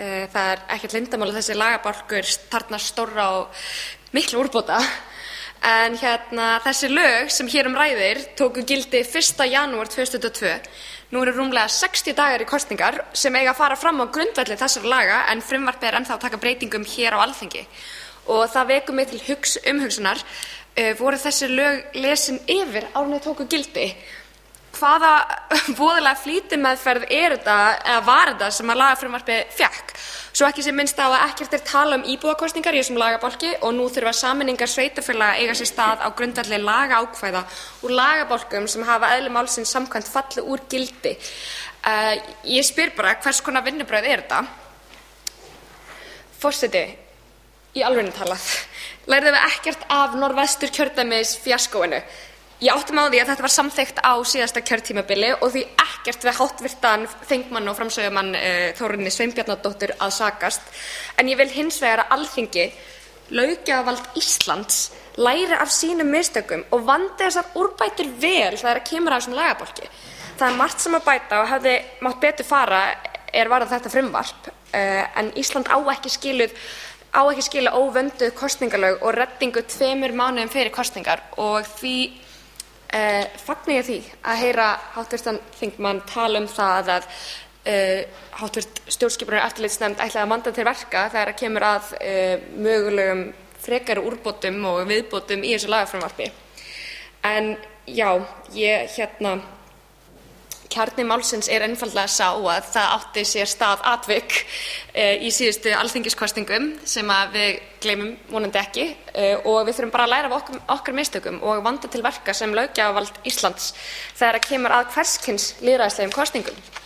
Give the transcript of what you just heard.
Það ekkert leyndarmál að þessi lagabálkur þarfnast stórra og miklu úrbóta. En þessi lög sem hér ræðir tóku gildi 1. janúar 2022. Nú eru rúmlega 60 dagar í kosningar sem eiga að fara fram á grundvelli þessara laga en frumvarpið er ennþá að taka breytingum hér á Alþingi. Og það vekur mig til umhugsunar, voru þessi lög lesin yfir áður en þau tóku gildi? Hvaða voðalega flýtimeðferð þetta eða var þetta sem að lagafrumvarpið fékk? Svo ekki sé minnst á að ekkert tala íbúakosningar í þessum lagabálki og nú þurfa sameiningar sveitarfélaga eiga sér stað á grundvelli lagaákvæða úr lagabálkum sem hafa eðli málsins samkvæmt fallið úr gildi. Ég spyr bara, hvers konar vinnubrögð þetta? Forseti, í alvörunni talað, lærðum við ekkert af Norðvesturkjördæmis fíaskóinu. Ég átti mig á því að þetta var samþykkt á síðasta kjörtímabili og því ekkert við háttvirtan þingmann og framsögumann Þórunni Sveinbjarnardóttur að sakast. En ég vil hins vegar að Alþingi, löggjafarvald Íslands, læri af sínum mistökum og vandi þessar úrbætur vel þegar kemur að þessum lagabálki. Það er margt sem að bæta og hefði mátt betur fara varðandi þetta frumvarp, en Ísland á ekki skilið óvönduð kosningalög og reddingu 2 mánuðum fyrir kosningar og því fagna ég því að heyra háttvirtan þingmann tala það að háttvirt stjórnskipunar- og eftirlitsnefnd ætlaði að vanda til verka þegar kemur að mögulegum frekari úrbótum og viðbótum í þessu lagafrumvarpi. En já, kjarni málsins er einfaldlega sá að það átti sér stað atvik í síðustu alþingiskosningum sem að við gleymum vonandi ekki og við þurfum bara að læra af okkar mistökum og vanda til verka sem löggjafarvald Íslands þegar kemur að hvers kyns lýðræðislegum kosningum.